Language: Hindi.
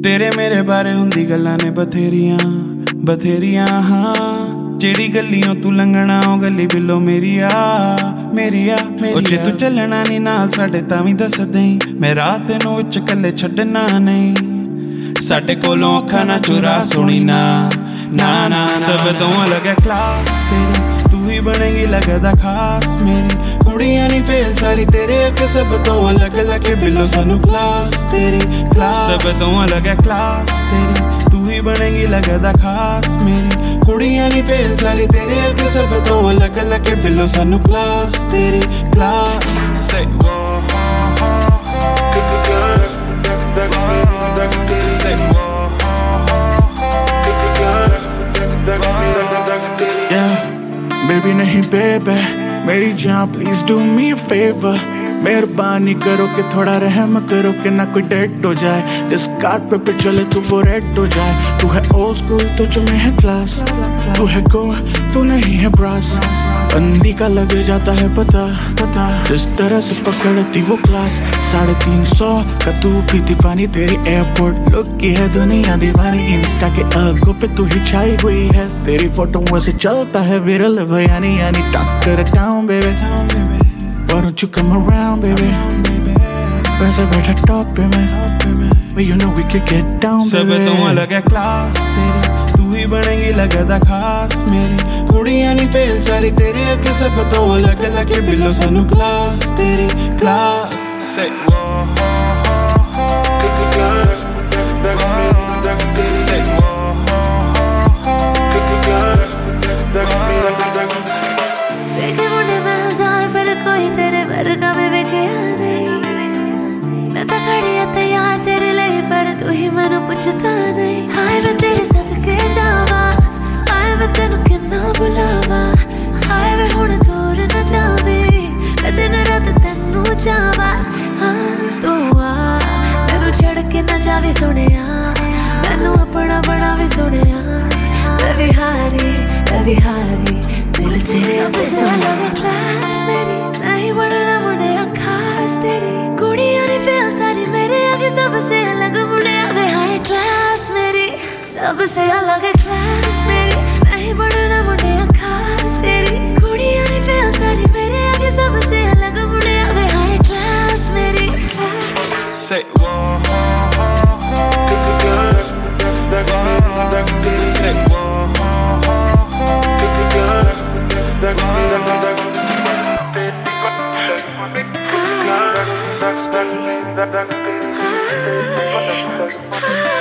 तेरे मेरे बारे हुंदी गल्लां ने बथेरियां बथेरियां हाँ जेड़ी गलियों तू लंघना ओ गली बिलो मेरिया मेरिया मेरिया जे तू चलना नी नाल साडे तां वी दस देई मैं रात नूं विच कल्ले छड्डना नहीं साडे कोलों अखां ना चुरा सुनी ना ना ना सब तो अलग है क्लास तेरी तू ही बनेगी लगदा खास मेरी कुड़ियां नी फेल सारी तेरे अगे सब तो अलग अलग बिलो सानू क्लास तेरी क्लास सब तो अलग है क्लास तेरी तू ही बनेगी लगदा खास मेरी कुड़ियां नी फेल सारी तेरे अगे सब तो अलग अलग बिलो सानू क्लास तेरी class say class say Baby नहीं baby मेरी जान please do me a favor मेहरबानी करो कि थोड़ा रहम करो कि ना कोई डेड हो जाए जिस कारपेट पे चले तू वो रेड हो जाए तू है ओल्ड स्कूल तो जो मैं है क्लास तू है गोवा तू नहीं है ब्रास बंदी का लग जाता है पता जिस तरह से पकड़ती वो क्लास 350 का तू पीती पानी तेरी एयरपोर्ट लुक की है दुनिया दीवानी इंस्टा के आगों पे तू ही छाई हुई है तेरी फोटो से चलता है विरल बयानी यानी टक्कर town baby Why don't you come around, baby? वैसे बैठा टॉप पे मैं But you know we could get down, baby सब तो अलग है क्लास तेरी तू ही बनेगी लगदा खास मेरी कुड़ियां नी फेल सारी तेरे अगे सब तो अलग अलग बिलो सानू क्लास तेरी क्लास say class say देखे मुंडे मैं हज़ार पर कोई तेरे वर्गा में विकया नहीं मैं तो खड़ी है तैयार तेरे लिए पर तू ही मैनू पुछता नहीं हाय मैं तेरे सदके जावा हाय मैं तेनू किन्ना बुलावा हाय मैं हुण दूर न जावे मैं दिन रात तेनू चावा तू आ मैनू छड़ के न जावे सुनिया मैनू अपना बनावे सुनिया मैं विहारी दिल तेरे अगे सोना क्लास मेरी नहीं बढ़ना मुंडे खास तेरी कुड़ियां नी फेल सारी मेरे आगे सबसे अलग मुंडे वे हाय क्लास मेरी सबसे अलग क्लास मेरी नहीं बढ़ना मुंडे खास तेरी कुड़ियां नी फेल सारी मेरे आगे सबसे अलग मुंडे वे हाय क्लास मेरी say Class,